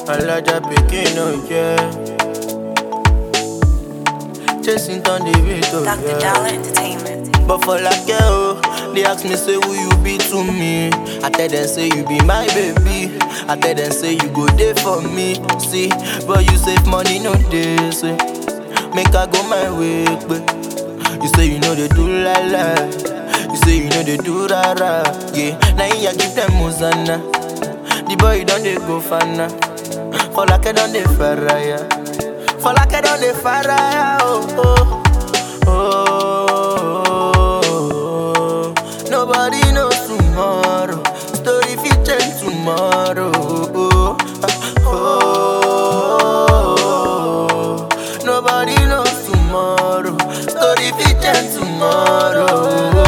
Alaja Pekin, oh yeah. Chasing down the beat, oh Dr. yeah. Dollar Entertainment. But for like they ask me say who you be to me. I tell them say you be my baby. I tell them say you go there for me. See, but you save money no day. Say, make I go my way, but you say you know they do la la. You say you know they do ra ra. Yeah, now you give them Muzana. The boy don't they go fana. For like I don't they faraya. For like I don't they faraya. Oh oh oh. Nobody knows tomorrow. Story fit change tomorrow. Oh oh. Nobody knows tomorrow. Story fit change tomorrow.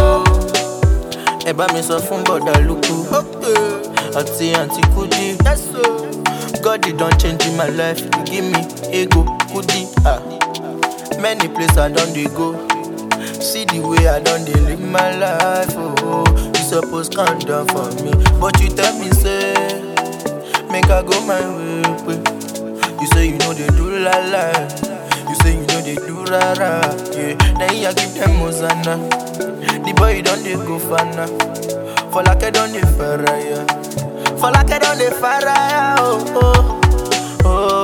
Eba mi sọ fún bọ̀dà lukú. Àti àǹtí Kudi. God you don't change in my life. You give me ego Kudi. Many places I don't dey go. See the way I don't dey live my life. Oh, you suppose calm down for me, but you tell me say make I go my way. You say you know they do la la. You say you know they do ra ra. Yeah, then you give them Mozana. The boy don't dey go fana. For like I don't dey faraya. For like I don't dey faraya. Oh oh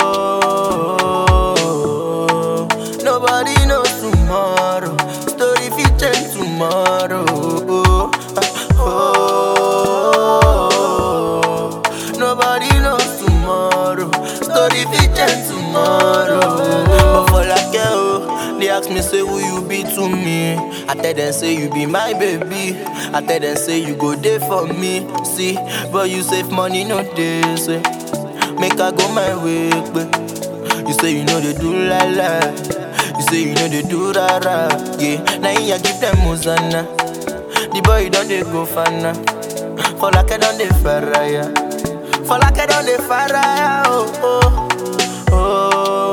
oh. Nobody knows tomorrow. Story fit change tomorrow. Oh oh. Nobody knows tomorrow. Story fit change tomorrow. But for like they ask me say who you be to me. I tell them say you be my baby. I tell them say you go there for me. See, but you save money no day. Say, make I go my way, but you say you know they do la la. You say you know they do ra ra. Yeah, now you give them Muzana. The boy don't they go fana. For like I don't they faraya. For like I don't they faraya. Oh oh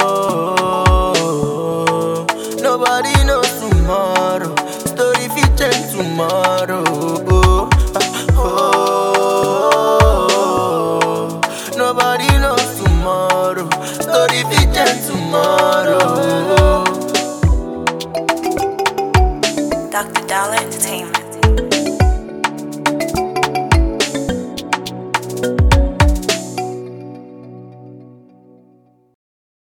oh. Nobody knows tomorrow. Story fit change tomorrow. Oh oh. Nobody knows tomorrow. Story fit change tomorrow. Dr. Dollar Entertainment.